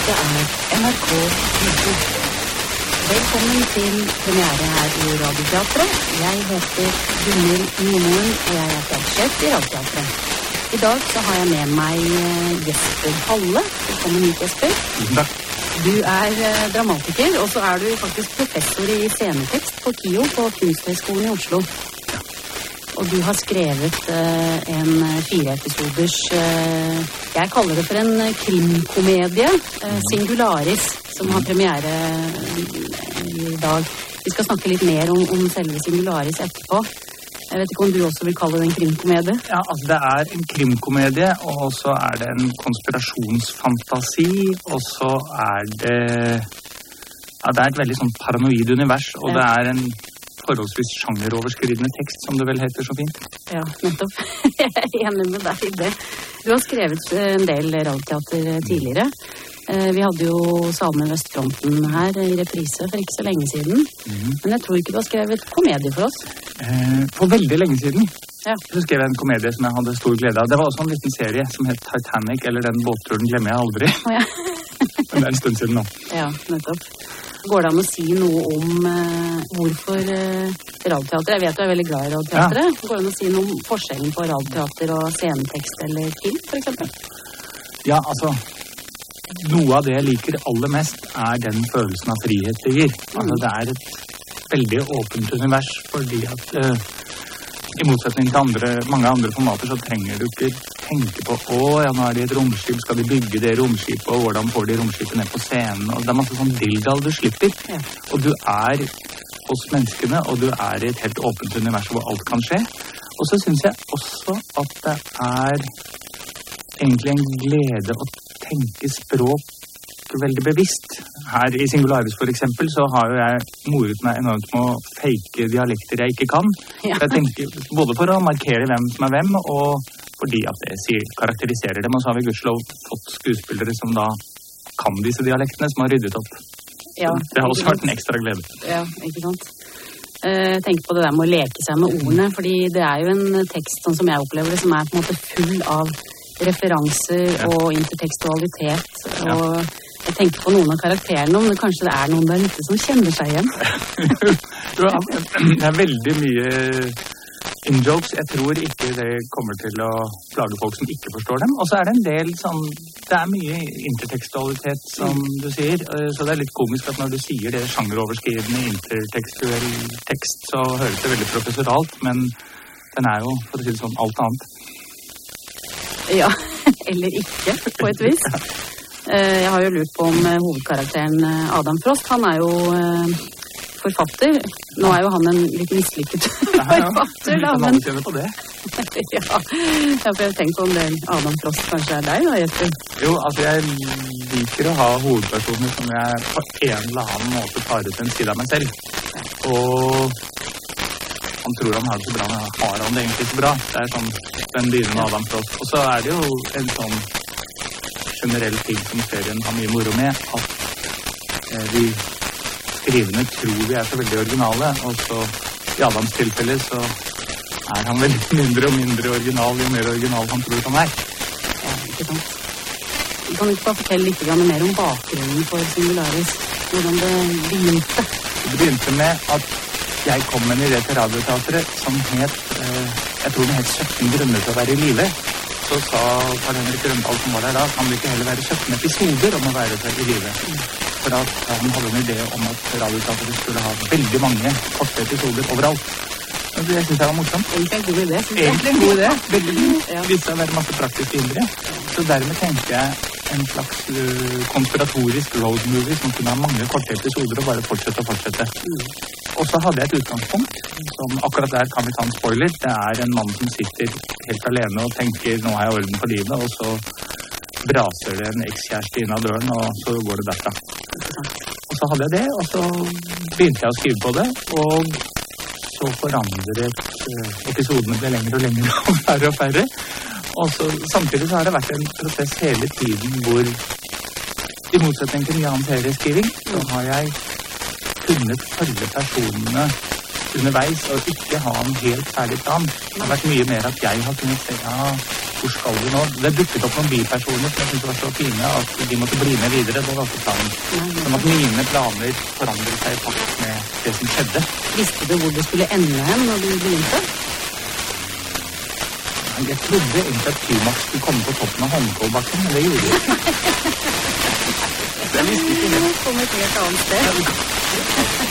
Dette NRK P2. Velkommen til premiere her i Radioteatret. Jeg heter Gunhild Nymoen, og jeg teatersjef i Radioteatret. I dag så har jeg med meg Jesper Halle. Velkommen hit, Jesper. Takk. Du dramatiker, og så du faktisk professor i scenetekst på KIO på Kunsthøgskolen i Oslo. Og du har skrevet en 4-episoders, jeg kaller det for en krimkomedie, Singularis, som har premiere i dag. Vi skal snakke litt mer om selve Singularis etterpå. Jeg vet ikke om du også vil kalle det en krimkomedie? Ja, altså det en krimkomedie, og så det en konspirasjonsfantasi, og så det... Ja, det et veldig sånn paranoid univers, og det en forholdsvis sjangeroverskridende tekst, som det vel heter så fint. Ja, nettopp. Jeg enig med deg i det. Du har skrevet en del radioteater tidligere. Vi hadde jo Salme Vestfronten her i reprise for ikke så lenge siden. Men jeg tror ikke du har skrevet komedie for oss. For veldig lenge siden. Ja. Så skrev jeg en komedie som jeg hadde stor glede av. Det var også en liten serie som het Titanic, eller Den båtturen glemmer jeg aldri. Ja. Men det en stund siden nå. Ja, nettopp. Går det an å si noe om hvorfor radioteater? Jeg vet du veldig glad i radioteateret. Ja. Går det an å si noe om forskjellen på radioteater og scenetekst eller film, for eksempel? Ja, altså, noe av det jeg liker aller mest den følelsen av frihet det gir. Altså, det et veldig åpent univers, fordi at i motsetning til mange andre formater så trenger du ikke tenke på, ja, nå det et romskip, skal de bygge det romskipet, og hvordan får de romskipet ned på scenen, og det masse sånn dilldall du slipper. Ja. Og du hos menneskene, og du i et helt åpent univers hvor alt kan skje. Og så synes jeg også at det egentlig en glede å tenke språk veldig bevisst. Her i Singularis for eksempel, så har jo jeg moret meg enormt med å fake dialekter jeg ikke kan. Ja. Jeg tenker både for å markere hvem som hvem, og fordi at det karakteriserer dem. Og så har vi gudskjelov fått skuespillere som da kan disse dialektene, som har ryddet opp. Ja, det har også vært en ekstra glede. Ja, ikke sant? Tenk på det der med å leke seg med ordene, fordi det jo en tekst, sånn som jeg opplever det, som på en måte full av referanser og intertekstualitet, og jeg tenker på noen av karakterene, om det kanskje det noen der ute som kjenner seg igjen. Det veldig mye in-jokes. Jeg tror ikke det kommer til å plage folk som ikke forstår dem. Og så det en del sånn, det mye intertekstualitet, som du sier, så det litt komisk at når du sier det sjangeroverskridende intertekstuell tekst, så høres det veldig professoralt, men den jo, for å si det sånn, alt annet. Ja, eller ikke, på et vis. Jeg har jo lurt på om hovedkarakteren Adam Frost, han jo forfatter. Nå jo han en litt mislykket forfatter. Ja, men kjenner på det. Ja, for jeg tenker på om Adam Frost kanskje deg, da, Jesper? Jo, altså jeg liker å ha hovedpersoner som jeg på en eller annen måte tar ut en side av meg selv. Og han tror han har det så bra, men har han det egentlig så bra? Det sånn, den bilen med Adam Frost. Og så det jo en sånn generell ting som serien har mye moro med, at de skrivende tror vi så veldig originale, og så i Adams tilfelle så han veldig mindre og mindre original, jo mer original han tror han Ja, ikke sant. Du kan ikke bare fortelle litt mer om bakgrunnen for Singularis, hvordan det begynte? Det begynte med at jeg kom med en idé til radioteatret som het, jeg tror den het 17 grunner til å være i live. Så sa Karl Henrik Røndal som var der da, kan det ikke heller være 17 episoder om å være i live. For da han hadde en idé om at radioteatret skulle ha veldig mange korte episoder overalt. Og det synes jeg var morsomt. Egentlig en god idé. Egentlig en god idé. Veldig viste å være masse praktiske hindre. Så dermed tenkte jeg en slags konspiratorisk road movie som kunne ha mange korte episoder og bare fortsette og fortsette. Og så hadde jeg et utgangspunkt, som akkurat der kan vi ta en spoiler. Det en mann som sitter helt alene og tenker, nå har jeg orden på livet, og så braser det en ekskjæreste inn av døren, og så går det derfra. Og så hadde jeg det, og så begynte jeg å skrive på det, og så forandret episodene ble lengre og lengre og færre og færre. Og så, samtidig så har det vært en prosess hele tiden hvor, i motsetning til mye annen serieskriving, så har jeg kunnet følge personene underveis og ikke ha en helt ferdig plan. Det har vært mye mer at jeg har kunnet se, hvor skal du nå? Det dukket opp noen bipersoner som jeg syntes var så fine at de måtte bli med videre. Det var ikke planen. Sånn at mine planer forandret seg i takt med det som skjedde. Visste du hvor du skulle ende hen når du begynte? Jeg trodde egentlig at Climax skulle komme på toppen av Holmenkollbakken, men det gjorde jeg ikke. Jeg visste ikke det. Kom et helt annet sted.